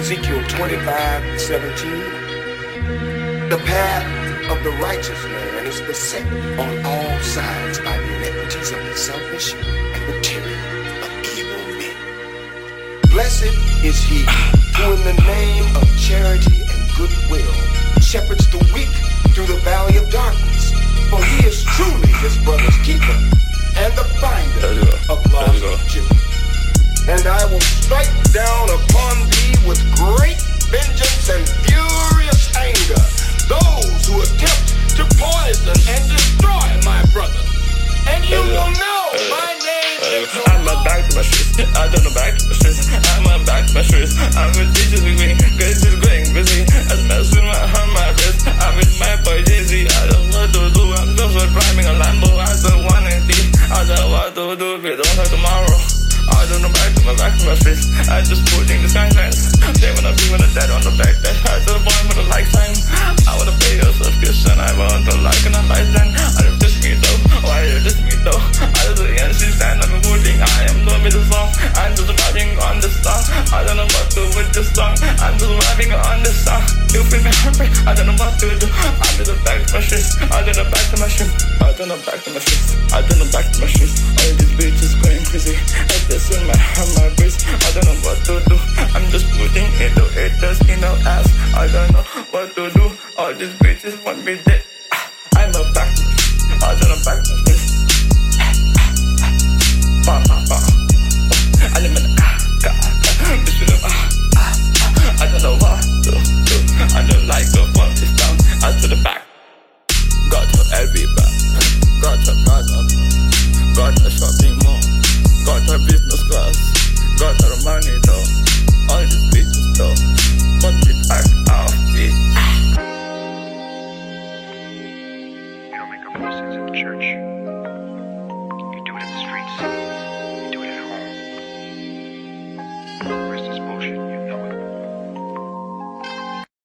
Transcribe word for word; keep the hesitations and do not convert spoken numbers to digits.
Ezekiel twenty-five seventeen. The path of the righteous man is beset on all sides by the iniquities of the selfish and the tyranny of evil men. Blessed is he who in the name of charity and goodwill shepherds the weak through the valley of darkness, for he is truly his brother's keeper and the finder of lost children. And I will strike down upon thee with great vengeance and furious anger those who attempt to poison and destroy my brother. And you will know my name is no I'm a back to my streets. I don't know back to my streets. I'm a back to my streets. I'm with teachers with me, cause it's going busy. I mess with my on my wrist. I'm with my boy Jay-Z. I don't know what to do. I'm just for driving a Lambo. I don't want anything. I don't know what to do. We don't have tomorrow. I don't know back to my back to my streets. I just putting the skylines. They wanna be with a dead on the back. That hurts the boy with a lifetime. I wanna pay your subscription. I want to like and I like then. I don't diss me though. Why you diss me though? I do the N C stand. I'm moving. I am doing with the song. I'm just rapping on this song. I don't know what to do with this song. I'm just rapping on this song. You feel me hungry? I don't know what to do. I'm in the back to my streets. I don't know back to my streets. I don't know back to my streets. I don't know back to my streets. All these bitches going crazy. This in my hand, my wrist. I don't know what to do. I'm just putting into it, just in no ass. I don't know what to do. All these bitches want me dead. I'm a back. I don't know back to this. Ba ba ba. I live in ah ah ah. Bitch with them ah ah ah. I don't know what to do. I don't like the one is down. I to the back. Got to everybody. Got to got up. Got a shopping mall. Got her business class, got her money though. All these bitches though, want me back out it. You don't make up for sins in the church. You do it in the streets. You do it at home. The rest is bullshit.